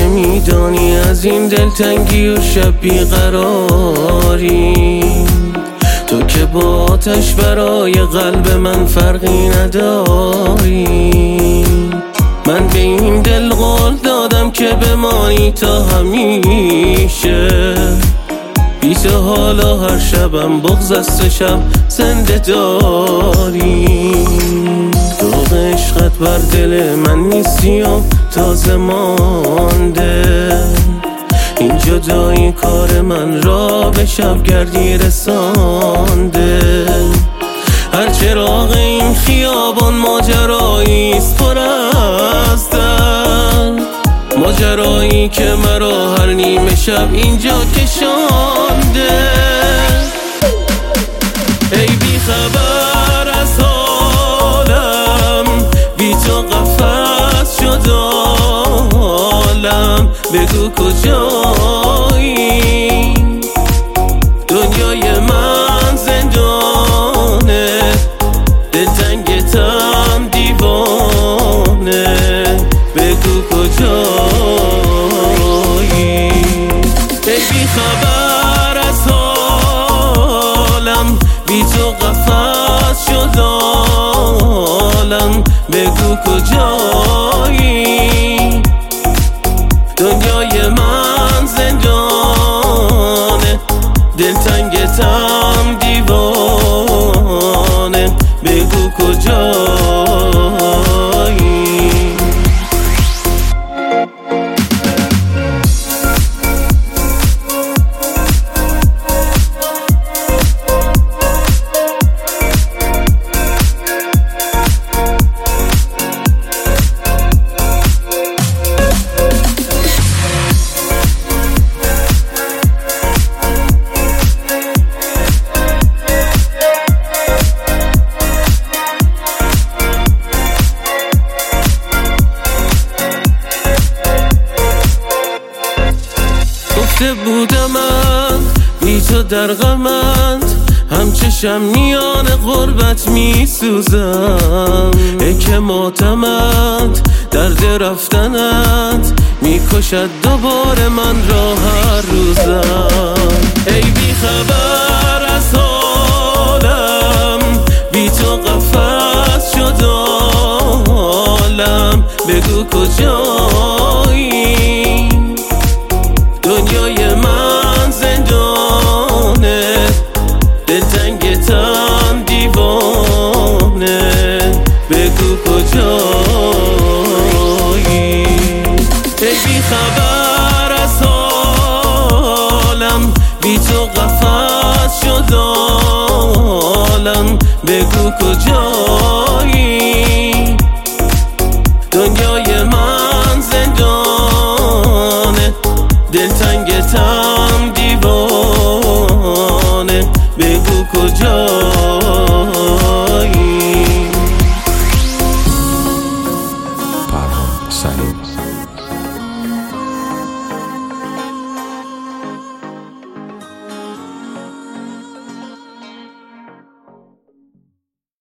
چه میدانی از این دلتنگی و شب بیقراری؟ تو که با آتش برای قلب من فرقی نداری. من به این دل قول دادم که بمانی تا همیشه، بی تو حالا هر شبم بغض است، شب زنده داری. داغ عشقت بر دل من نیستی و تازه مانده، این جدایی کار من را به شبگردی رسانده. هر چراغ این خیابان ماجراییست پر از درد، ماجرایی که مرا هر نیمه شب اینجا کشانده. ای بی خبر از حالم، بی تو قفس شد عالم، بگو کجایی؟ دنیای من زندانه، دلتنگتم دیوانه، بگو کجایی؟ ای بی خبر از حالم، بی تو قفس شد عالم، بگو کجایی؟ دنیای من زندانه، دلتنگتم دیوانه، بگو کجایی؟ گفته بودم من بی تو در غمت، همچشم میان غربت میسوزم. ای که ماتمت درد رفتنت میکشد دوباره من را هر روزم. ای بی خبر از حالم، بی تو قفس شد عالم، بگو کجایی؟ دنیای من زندانه، دلتنگتم دیوانه، بگو کجایی؟ ای بی خبر از حالم، بی تو قفس شد عالم، بگو کجایی؟ دنیای من زندانه، دلتنگتم دیوانه، بگو کجایی؟